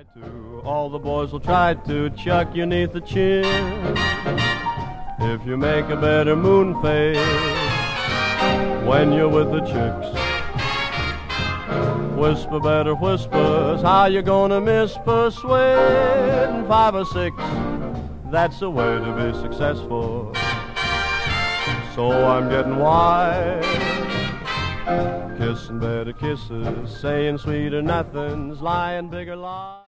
to. All the boys will try to chuck you neath the chin. If you make a better moon face when you're with the chicks, whisper better whispers. How you gonna miss persuading 5 or 6? That's the way to be successful. So I'm getting wise, kissing better kisses, saying sweeter nothings, lying bigger lies.